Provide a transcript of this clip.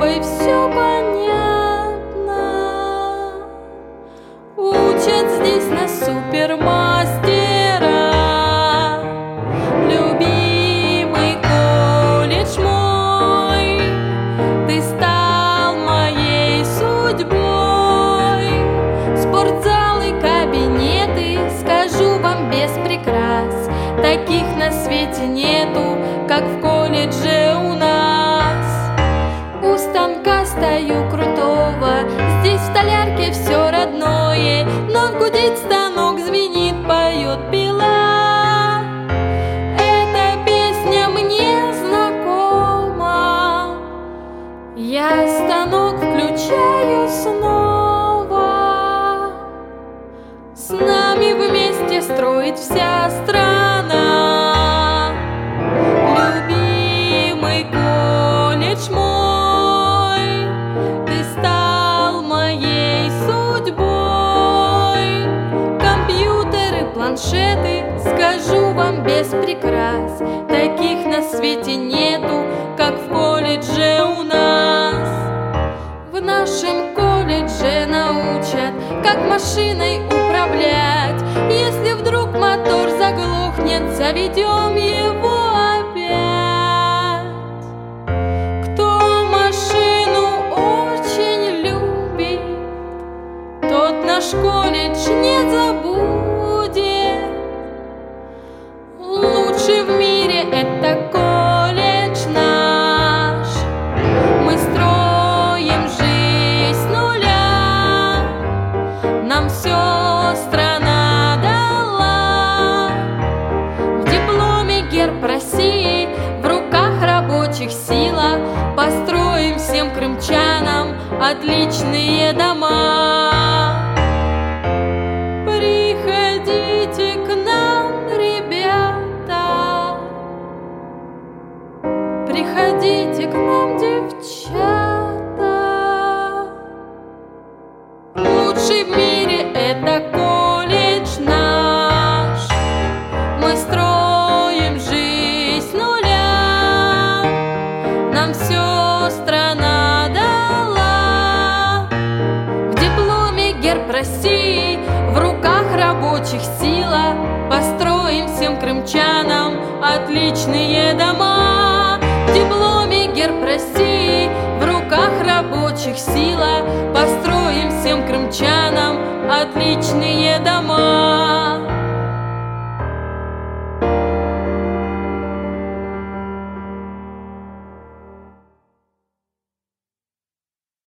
тобой все понятно. Учат здесь на супермастера. Любимый колледж мой, ты стал моей судьбой. Спортзалы, кабинеты, скажу вам без прикрас, таких на свете нету, как в колледже у нас. У станка стою крутого, здесь в столярке все родное, но гудит станок, звенит, поет пила. Эта песня мне знакома, я станок включаю снова. С нами вместе строит вся страна. Любимый колледж мой, ты стал моей судьбой. Компьютеры, планшеты, скажу вам без прикрас, таких на свете нету, как в колледже у нас. В нашем колледже научат, как машиной управлять. Если вдруг мотор заглохнет, заведем его опять. Кто машину очень любит, тот наш колледж не забудет. Лучший в мире это колледж наш. Мы строим жизнь с нуля, нам все страна дала. В дипломе герб России, в руках рабочих сила. Построим всем крымчанам отличные дома. Приходите к нам, ребята, приходите к нам, девчата. Лучший в мире это колледж наш. Мы строим жизнь с нуля, нам все страна дала. В дипломе герб России, в руках рабочих сила. Построим всем крымчанам отличные дома. В дипломе герб России, в руках рабочих сила. Построим всем крымчанам отличные дома.